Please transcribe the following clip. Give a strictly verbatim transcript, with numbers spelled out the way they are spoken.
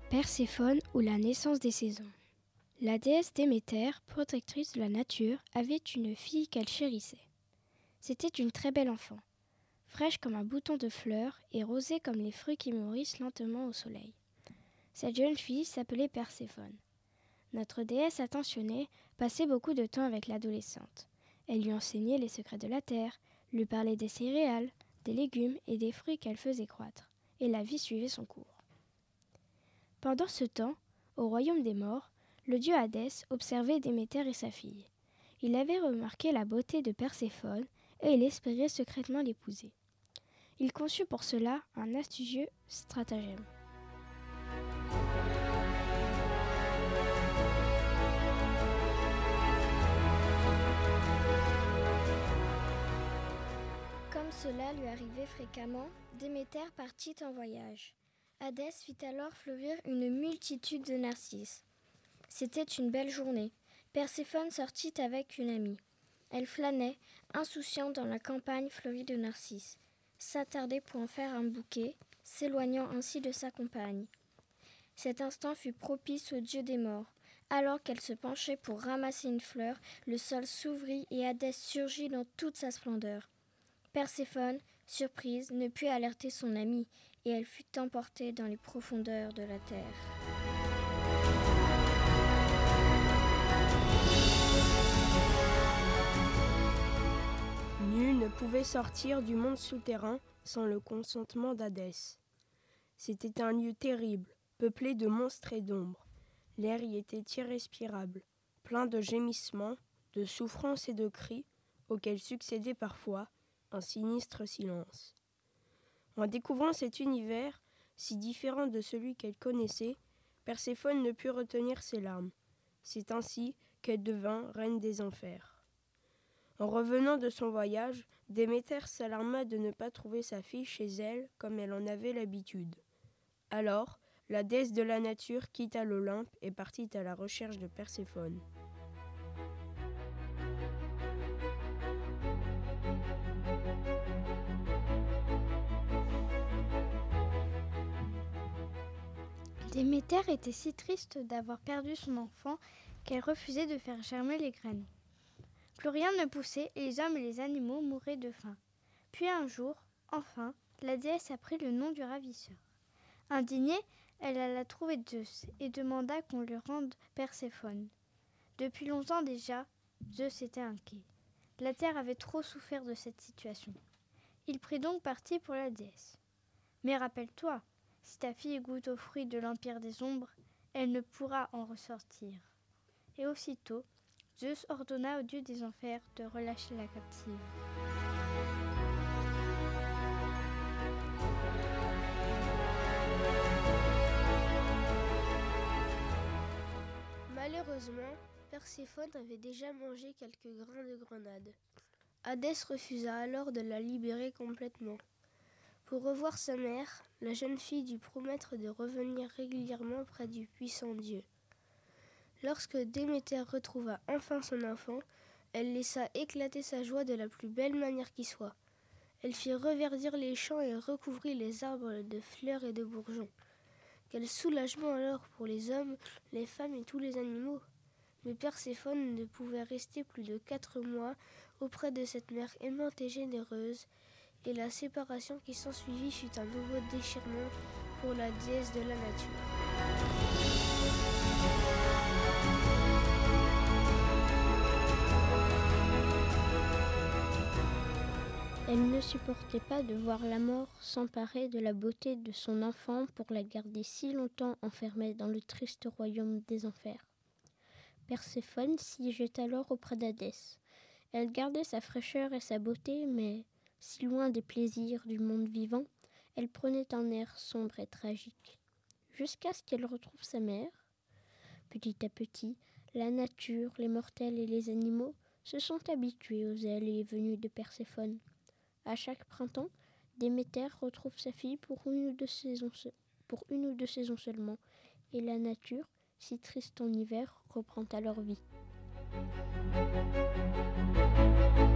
Perséphone ou la naissance des saisons. La déesse Déméter, protectrice de la nature, avait une fille qu'elle chérissait. C'était une très belle enfant, fraîche comme un bouton de fleur et rosée comme les fruits qui mûrissent lentement au soleil. Cette jeune fille s'appelait Perséphone. Notre déesse attentionnée passait beaucoup de temps avec l'adolescente. Elle lui enseignait les secrets de la terre, lui parlait des céréales, des légumes et des fruits qu'elle faisait croître, et la vie suivait son cours. Pendant ce temps, au royaume des morts, le dieu Hadès observait Déméter et sa fille. Il avait remarqué la beauté de Perséphone et il espérait secrètement l'épouser. Il conçut pour cela un astucieux stratagème. Comme cela lui arrivait fréquemment, Déméter partit en voyage. Hadès fit alors fleurir une multitude de narcisses. C'était une belle journée. Perséphone sortit avec une amie. Elle flânait, insouciante dans la campagne fleurie de narcisses, s'attardait pour en faire un bouquet, s'éloignant ainsi de sa compagne. Cet instant fut propice au dieu des morts. Alors qu'elle se penchait pour ramasser une fleur, le sol s'ouvrit et Hadès surgit dans toute sa splendeur. Perséphone, surprise, ne put alerter son amie, et elle fut emportée dans les profondeurs de la terre. Nul ne pouvait sortir du monde souterrain sans le consentement d'Hadès. C'était un lieu terrible, peuplé de monstres et d'ombres. L'air y était irrespirable, plein de gémissements, de souffrances et de cris, auxquels succédait parfois un sinistre silence. En découvrant cet univers, si différent de celui qu'elle connaissait, Perséphone ne put retenir ses larmes. C'est ainsi qu'elle devint reine des enfers. En revenant de son voyage, Déméter s'alarma de ne pas trouver sa fille chez elle comme elle en avait l'habitude. Alors, la déesse de la nature quitta l'Olympe et partit à la recherche de Perséphone. Déméter était si triste d'avoir perdu son enfant qu'elle refusait de faire germer les graines. Plus rien ne poussait et les hommes et les animaux mouraient de faim. Puis un jour, enfin, la déesse apprit le nom du ravisseur. Indignée, elle alla trouver Zeus et demanda qu'on lui rende Perséphone. Depuis longtemps déjà, Zeus était inquiet. La terre avait trop souffert de cette situation. Il prit donc parti pour la déesse. Mais rappelle-toi, si ta fille goûte aux fruits de l'empire des ombres, elle ne pourra en ressortir. Et aussitôt, Zeus ordonna au dieu des enfers de relâcher la captive. Malheureusement, Perséphone avait déjà mangé quelques grains de grenade. Hadès refusa alors de la libérer complètement. Pour revoir sa mère, la jeune fille dut promettre de revenir régulièrement près du puissant dieu. Lorsque Déméter retrouva enfin son enfant, elle laissa éclater sa joie de la plus belle manière qui soit. Elle fit reverdir les champs et recouvrit les arbres de fleurs et de bourgeons. Quel soulagement alors pour les hommes, les femmes et tous les animaux! Mais Perséphone ne pouvait rester plus de quatre mois auprès de cette mère aimante et généreuse, et la séparation qui s'ensuivit fut un nouveau déchirement pour la déesse de la nature. Elle ne supportait pas de voir la mort s'emparer de la beauté de son enfant pour la garder si longtemps enfermée dans le triste royaume des enfers. Perséphone siégeait alors auprès d'Hadès. Elle gardait sa fraîcheur et sa beauté, mais, si loin des plaisirs du monde vivant, elle prenait un air sombre et tragique, jusqu'à ce qu'elle retrouve sa mère. Petit à petit, la nature, les mortels et les animaux se sont habitués aux allées et venues de Perséphone. À chaque printemps, Déméter retrouve sa fille pour une ou deux saisons, se- pour une ou deux saisons seulement, et la nature, si triste en hiver, reprend alors vie.